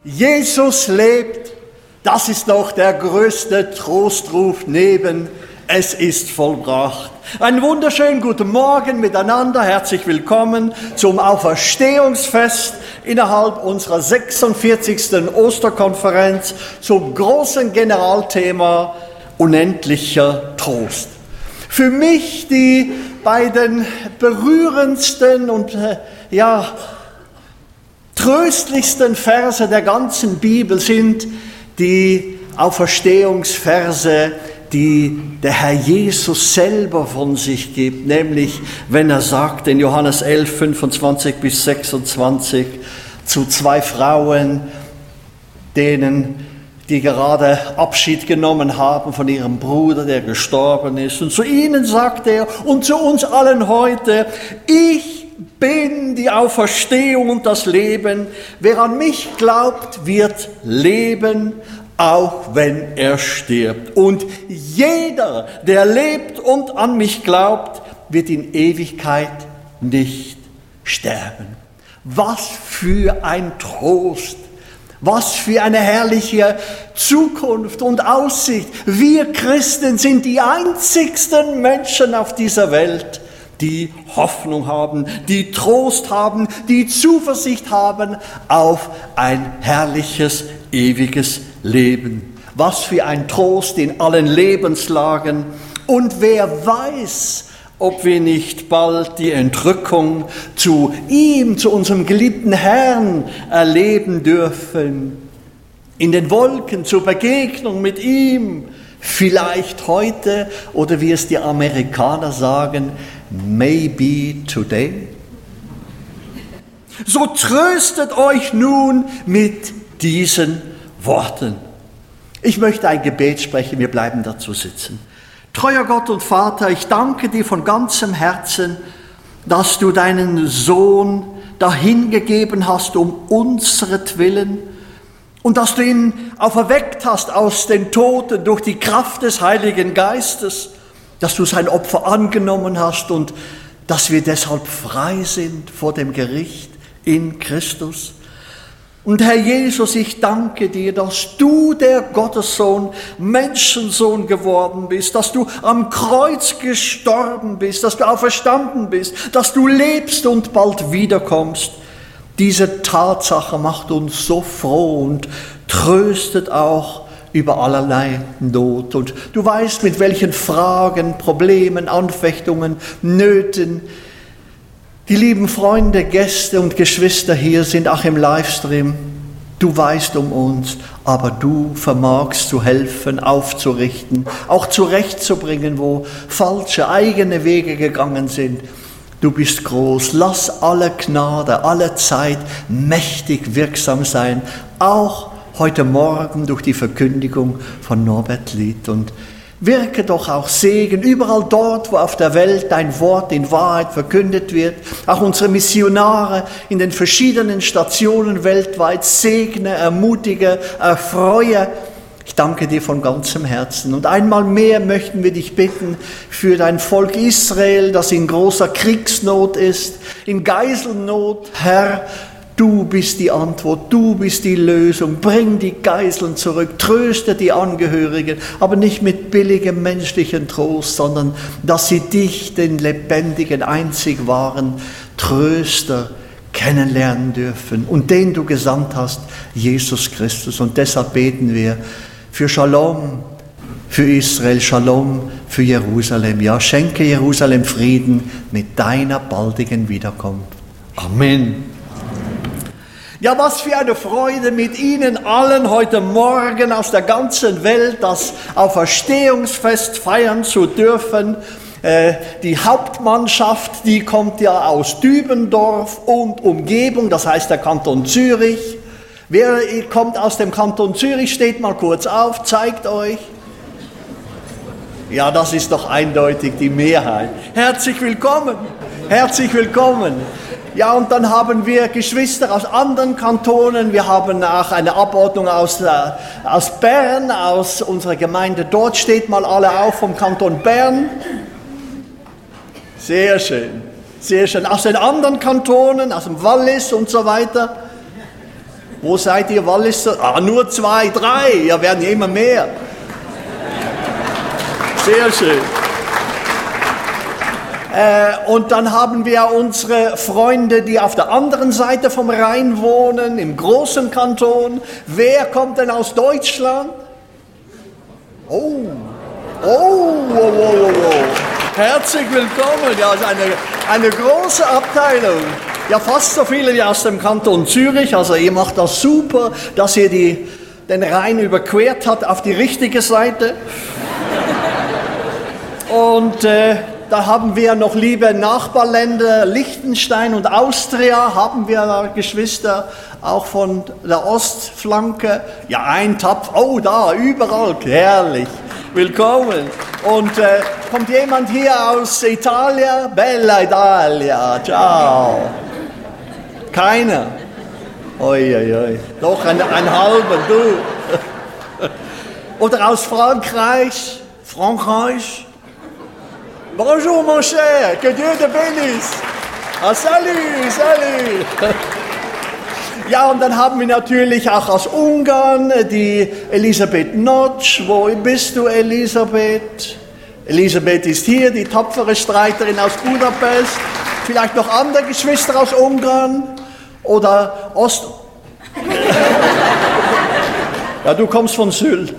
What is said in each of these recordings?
Jesus lebt, das ist noch der größte Trostruf neben es ist vollbracht. Einen wunderschönen guten Morgen miteinander, herzlich willkommen zum Auferstehungsfest innerhalb unserer 46. Osterkonferenz zum großen Generalthema unendlicher Trost. Für mich die beiden berührendsten und tröstlichsten Verse der ganzen Bibel sind die Auferstehungsverse, die der Herr Jesus selber von sich gibt, nämlich wenn er sagt in Johannes 11, 25 bis 26 zu zwei Frauen, die gerade Abschied genommen haben von ihrem Bruder, der gestorben ist. Und zu ihnen sagt er und zu uns allen heute, ich bin die Auferstehung und das Leben. Wer an mich glaubt, wird leben, auch wenn er stirbt. Und jeder, der lebt und an mich glaubt, wird in Ewigkeit nicht sterben. Was für ein Trost! Was für eine herrliche Zukunft und Aussicht. Wir Christen sind die einzigsten Menschen auf dieser Welt, die Hoffnung haben, die Trost haben, die Zuversicht haben auf ein herrliches, ewiges Leben. Was für ein Trost in allen Lebenslagen. Und wer weiß, ob wir nicht bald die Entrückung zu ihm, zu unserem geliebten Herrn erleben dürfen. In den Wolken zur Begegnung mit ihm. Vielleicht heute, oder wie es die Amerikaner sagen, maybe today. So tröstet euch nun mit diesen Worten. Ich möchte ein Gebet sprechen, wir bleiben dazu sitzen. Treuer Gott und Vater, ich danke dir von ganzem Herzen, dass du deinen Sohn dahingegeben hast um unseretwillen und dass du ihn auferweckt hast aus den Toten durch die Kraft des Heiligen Geistes, dass du sein Opfer angenommen hast und dass wir deshalb frei sind vor dem Gericht in Christus. Und Herr Jesus, ich danke dir, dass du der Gottessohn, Menschensohn geworden bist, dass du am Kreuz gestorben bist, dass du auferstanden bist, dass du lebst und bald wiederkommst. Diese Tatsache macht uns so froh und tröstet auch über allerlei Not. Und du weißt, mit welchen Fragen, Problemen, Anfechtungen, Nöten die lieben Freunde, Gäste und Geschwister hier sind, auch im Livestream. Du weißt um uns, aber du vermagst zu helfen, aufzurichten, auch zurechtzubringen, wo falsche eigene Wege gegangen sind. Du bist groß. Lass alle Gnade, alle Zeit mächtig wirksam sein, auch heute Morgen durch die Verkündigung von Norbert Lied. Und wirke doch auch Segen überall dort, wo auf der Welt dein Wort in Wahrheit verkündet wird. Auch unsere Missionare in den verschiedenen Stationen weltweit segne, ermutige, erfreue. Ich danke dir von ganzem Herzen. Und einmal mehr möchten wir dich bitten für dein Volk Israel, das in großer Kriegsnot ist, in Geiselnot. Herr, du bist die Antwort, du bist die Lösung. Bring die Geiseln zurück, tröste die Angehörigen, aber nicht mit billigem menschlichen Trost, sondern dass sie dich, den lebendigen, einzig wahren Tröster, kennenlernen dürfen und den du gesandt hast, Jesus Christus. Und deshalb beten wir für Shalom, für Israel, Shalom, für Jerusalem. Ja, schenke Jerusalem Frieden mit deiner baldigen Wiederkunft. Amen. Ja, was für eine Freude, mit Ihnen allen heute Morgen aus der ganzen Welt das Auferstehungsfest feiern zu dürfen. Die Hauptmannschaft, die kommt ja aus Dübendorf und Umgebung, das heißt der Kanton Zürich. Wer kommt aus dem Kanton Zürich? Steht mal kurz auf, zeigt euch. Ja, das ist doch eindeutig die Mehrheit. Herzlich willkommen, herzlich willkommen. Ja, und dann haben wir Geschwister aus anderen Kantonen. Wir haben auch eine Abordnung aus Bern, aus unserer Gemeinde. Dort steht mal alle auf vom Kanton Bern. Sehr schön, sehr schön. Aus den anderen Kantonen, aus dem Wallis und so weiter. Wo seid ihr, Walliser? Nur 2, 3, ja, werden ja immer mehr. Sehr schön. Und dann haben wir unsere Freunde, die auf der anderen Seite vom Rhein wohnen, im großen Kanton. Wer kommt denn aus Deutschland? Oh. Herzlich willkommen. Ja, es ist eine große Abteilung. Ja, fast so viele wie aus dem Kanton Zürich. Also ihr macht das super, dass ihr den Rhein überquert habt auf die richtige Seite. Und da haben wir noch liebe Nachbarländer, Liechtenstein und Austria, haben wir Geschwister, auch von der Ostflanke. Ja, ein Tapf, oh da, überall, herrlich, willkommen. Und kommt jemand hier aus Italien? Bella Italia, ciao. Keiner? Oi. Doch, ein halber, du. Oder aus Frankreich? Bonjour, mon cher, que Dieu te bénisse. Ah, salut. Ja, und dann haben wir natürlich auch aus Ungarn die Elisabeth Notsch. Wo bist du, Elisabeth? Elisabeth ist hier, die tapfere Streiterin aus Budapest. Vielleicht noch andere Geschwister aus Ungarn oder Ja, du kommst von Sylt.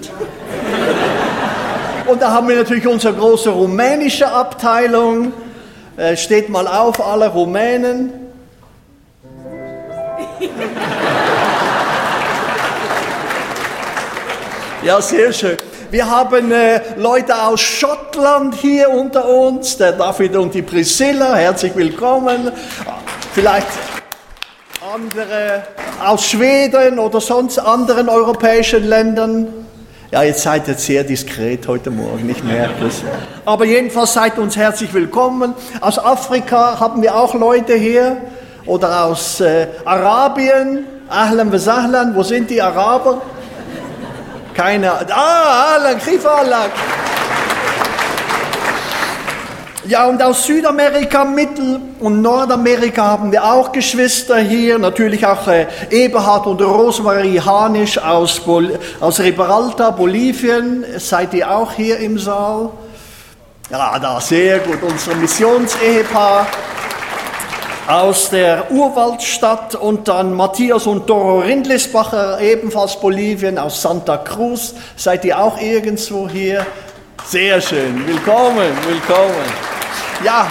Und da haben wir natürlich unsere große rumänische Abteilung. Steht mal auf, alle Rumänen. Ja, sehr schön. Wir haben Leute aus Schottland hier unter uns, der David und die Priscilla, herzlich willkommen. Vielleicht andere aus Schweden oder sonst anderen europäischen Ländern. Ja, ihr seid jetzt sehr diskret heute Morgen, ich merke es. Aber jedenfalls seid uns herzlich willkommen. Aus Afrika haben wir auch Leute hier. Oder aus Arabien. Ahlan wa sahlan. Wo sind die Araber? Keiner. Ahlan, Khifalak. Ja, und aus Südamerika, Mittel- und Nordamerika haben wir auch Geschwister hier. Natürlich auch Eberhard und Rosemarie Hanisch aus Riberalta, Bolivien. Seid ihr auch hier im Saal? Ja, da, sehr gut. Unser Missionsehepaar aus der Urwaldstadt und dann Matthias und Doro Rindlisbacher, ebenfalls Bolivien, aus Santa Cruz. Seid ihr auch irgendwo hier? Sehr schön. Willkommen. Ja,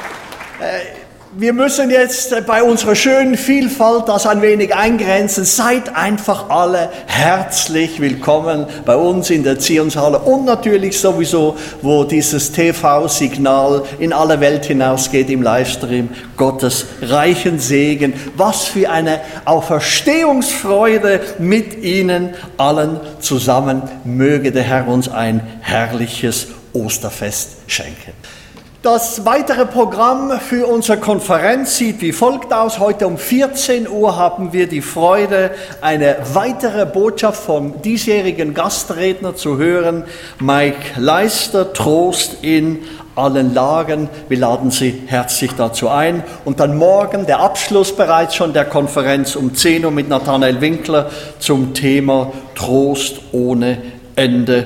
wir müssen jetzt bei unserer schönen Vielfalt das ein wenig eingrenzen. Seid einfach alle herzlich willkommen bei uns in der Zionshalle und natürlich sowieso, wo dieses TV-Signal in alle Welt hinausgeht im Livestream. Gottes reichen Segen. Was für eine Auferstehungsfreude mit Ihnen allen zusammen. Möge der Herr uns ein herrliches Osterfest schenken. Das weitere Programm für unsere Konferenz sieht wie folgt aus. Heute um 14 Uhr haben wir die Freude, eine weitere Botschaft vom diesjährigen Gastredner zu hören. Mike Leister, Trost in allen Lagen. Wir laden Sie herzlich dazu ein. Und dann morgen der Abschluss bereits schon der Konferenz um 10 Uhr mit Nathanael Winkler zum Thema Trost ohne Ende.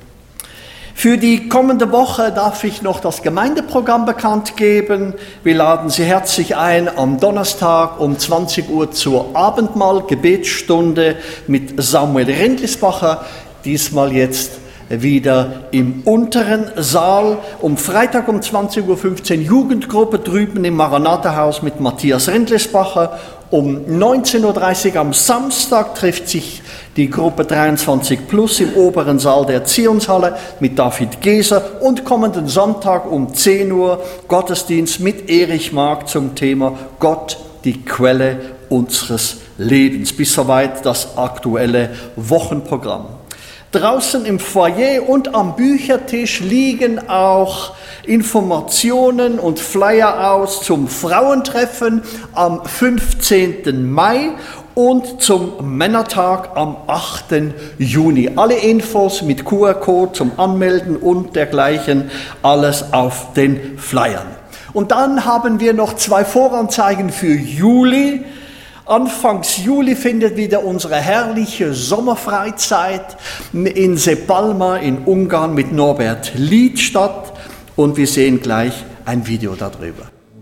Für die kommende Woche darf ich noch das Gemeindeprogramm bekannt geben. Wir laden Sie herzlich ein am Donnerstag um 20 Uhr zur Abendmahl-Gebetsstunde mit Samuel Rindlisbacher. Diesmal jetzt wieder im unteren Saal. Um Freitag um 20.15 Uhr Jugendgruppe drüben im Maranatha-Haus mit Matthias Rindlisbacher. Um 19.30 Uhr am Samstag trifft sich die Gruppe 23 Plus im oberen Saal der Zionshalle mit David Geser und kommenden Sonntag um 10 Uhr Gottesdienst mit Erich Mark zum Thema Gott, die Quelle unseres Lebens. Bis soweit das aktuelle Wochenprogramm. Draußen im Foyer und am Büchertisch liegen auch Informationen und Flyer aus zum Frauentreffen am 15. Mai und zum Männertag am 8. Juni. Alle Infos mit QR-Code zum Anmelden und dergleichen, alles auf den Flyern. Und dann haben wir noch 2 Voranzeigen für Juli. Anfangs Juli findet wieder unsere herrliche Sommerfreizeit in Sepalma in Ungarn mit Norbert Lied statt und wir sehen gleich ein Video darüber.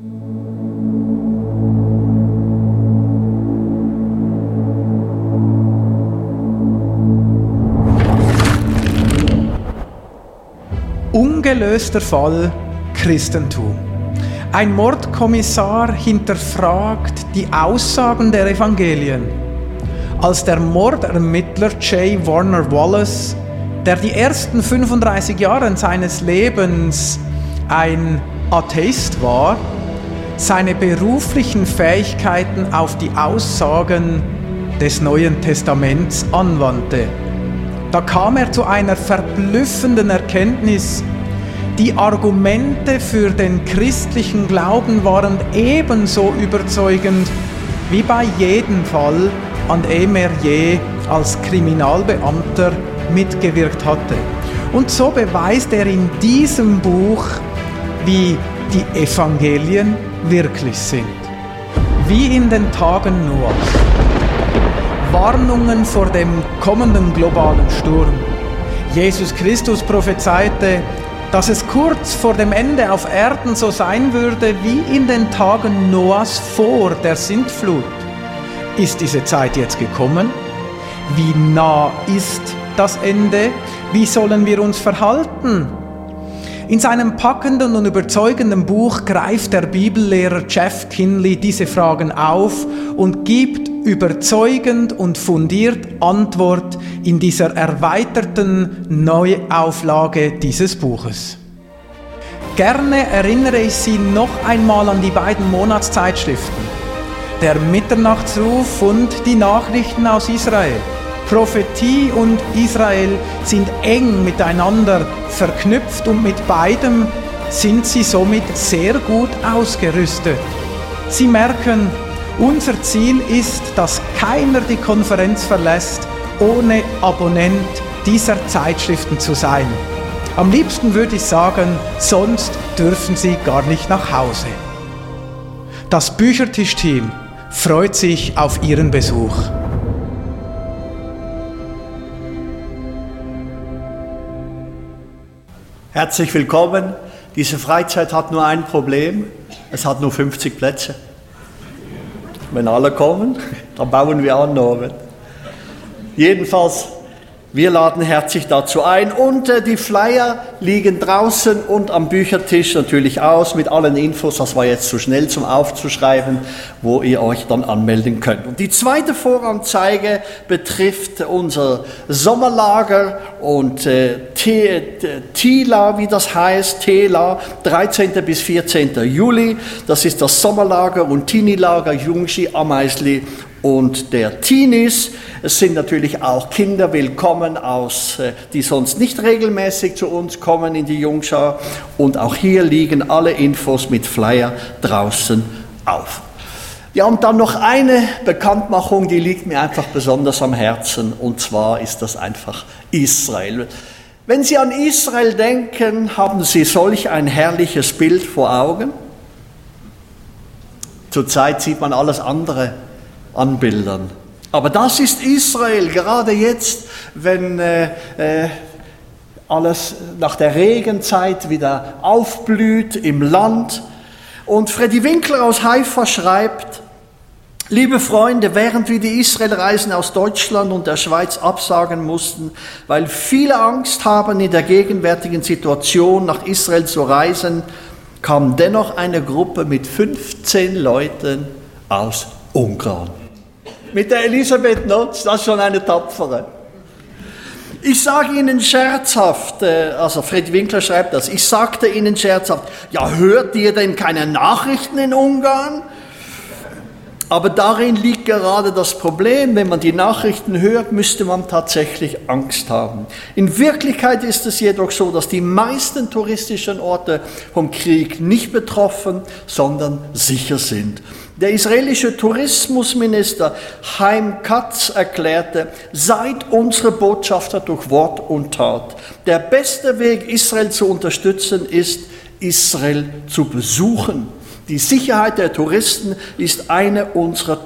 Ungelöster Fall Christentum. Ein Mordkommissar hinterfragt die Aussagen der Evangelien. Als der Mordermittler J. Warner Wallace, der die ersten 35 Jahre seines Lebens ein Atheist war, seine beruflichen Fähigkeiten auf die Aussagen des Neuen Testaments anwandte. Da kam er zu einer verblüffenden Erkenntnis: Die Argumente für den christlichen Glauben waren ebenso überzeugend wie bei jedem Fall, an dem er je als Kriminalbeamter mitgewirkt hatte. Und so beweist er in diesem Buch, wie die Evangelien wirklich sind. Wie in den Tagen Noahs. Warnungen vor dem kommenden globalen Sturm. Jesus Christus prophezeite, dass es kurz vor dem Ende auf Erden so sein würde wie in den Tagen Noahs vor der Sintflut. Ist diese Zeit jetzt gekommen? Wie nah ist das Ende? Wie sollen wir uns verhalten? In seinem packenden und überzeugenden Buch greift der Bibellehrer Jeff Kinley diese Fragen auf und gibt überzeugend und fundiert Antwort in dieser erweiterten Neuauflage dieses Buches. Gerne erinnere ich Sie noch einmal an die beiden Monatszeitschriften: Der Mitternachtsruf und die Nachrichten aus Israel. Prophetie und Israel sind eng miteinander verknüpft und mit beidem sind Sie somit sehr gut ausgerüstet. Sie merken, unser Ziel ist, dass keiner die Konferenz verlässt, ohne Abonnent dieser Zeitschriften zu sein. Am liebsten würde ich sagen, sonst dürfen Sie gar nicht nach Hause. Das Büchertischteam freut sich auf Ihren Besuch. Herzlich willkommen. Diese Freizeit hat nur ein Problem: Es hat nur 50 Plätze. Wenn alle kommen, dann bauen wir an, Norbert. Jedenfalls, wir laden herzlich dazu ein und die Flyer liegen draußen und am Büchertisch natürlich aus mit allen Infos. Das war jetzt zu schnell zum Aufzuschreiben, wo ihr euch dann anmelden könnt. Und die zweite Voranzeige betrifft unser Sommerlager und Tila, wie das heißt, Tela, 13. bis 14. Juli. Das ist das Sommerlager und Teenie-Lager Jungschi, Ameisli und der Teenies. Es sind natürlich auch Kinder willkommen, die sonst nicht regelmäßig zu uns kommen in die Jungschar. Und auch hier liegen alle Infos mit Flyer draußen auf. Ja, und dann noch eine Bekanntmachung, die liegt mir einfach besonders am Herzen. Und zwar ist das einfach Israel. Wenn Sie an Israel denken, haben Sie solch ein herrliches Bild vor Augen? Zurzeit sieht man alles andere an Bildern. Aber das ist Israel, gerade jetzt, wenn alles nach der Regenzeit wieder aufblüht im Land. Und Freddy Winkler aus Haifa schreibt: Liebe Freunde, während wir die Israelreisen aus Deutschland und der Schweiz absagen mussten, weil viele Angst haben, in der gegenwärtigen Situation nach Israel zu reisen, kam dennoch eine Gruppe mit 15 Leuten aus Ungarn. Mit der Elisabeth Notz, das ist schon eine tapfere. Ich sage Ihnen scherzhaft, also Fred Winkler schreibt das, ich sagte Ihnen scherzhaft, ja, hört ihr denn keine Nachrichten in Ungarn? Aber darin liegt gerade das Problem, wenn man die Nachrichten hört, müsste man tatsächlich Angst haben. In Wirklichkeit ist es jedoch so, dass die meisten touristischen Orte vom Krieg nicht betroffen, sondern sicher sind. Der israelische Tourismusminister Chaim Katz erklärte: Seid unsere Botschafter durch Wort und Tat. Der beste Weg, Israel zu unterstützen, ist, Israel zu besuchen. Die Sicherheit der Touristen ist eine unserer Top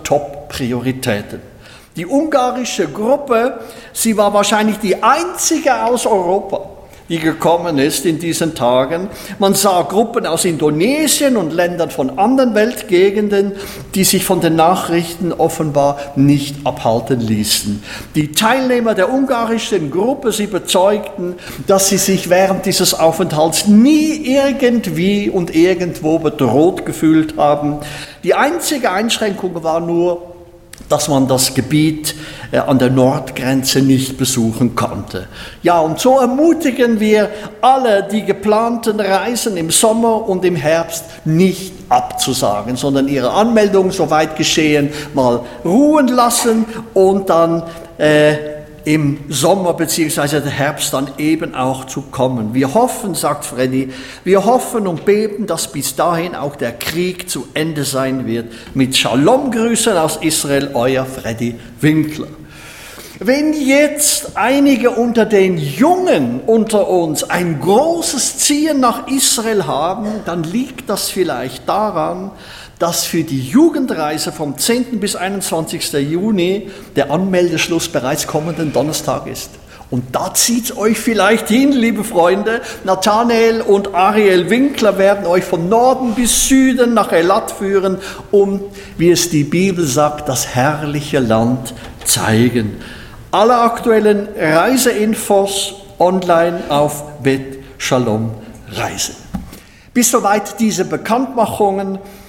Top-Prioritäten. Die ungarische Gruppe, sie war wahrscheinlich die einzige aus Europa, die gekommen ist in diesen Tagen. Man sah Gruppen aus Indonesien und Ländern von anderen Weltgegenden, die sich von den Nachrichten offenbar nicht abhalten ließen. Die Teilnehmer der ungarischen Gruppe, sie bezeugten, dass sie sich während dieses Aufenthalts nie irgendwie und irgendwo bedroht gefühlt haben. Die einzige Einschränkung war nur, dass man das Gebiet an der Nordgrenze nicht besuchen konnte. Ja, und so ermutigen wir alle, die geplanten Reisen im Sommer und im Herbst nicht abzusagen, sondern ihre Anmeldung, soweit geschehen, mal ruhen lassen und dann im Sommer bzw. der Herbst dann eben auch zu kommen. Wir hoffen, sagt Freddy, wir hoffen und beten, dass bis dahin auch der Krieg zu Ende sein wird. Mit Shalom-Grüßen aus Israel, euer Freddy Winkler. Wenn jetzt einige unter den Jungen unter uns ein großes Ziehen nach Israel haben, dann liegt das vielleicht daran, dass für die Jugendreise vom 10. bis 21. Juni der Anmeldeschluss bereits kommenden Donnerstag ist. Und da zieht's euch vielleicht hin, liebe Freunde. Nathanael und Ariel Winkler werden euch von Norden bis Süden nach Eilat führen, um, wie es die Bibel sagt, das herrliche Land zeigen. Alle aktuellen Reiseinfos online auf Bet Shalom Reisen. Bis soweit diese Bekanntmachungen.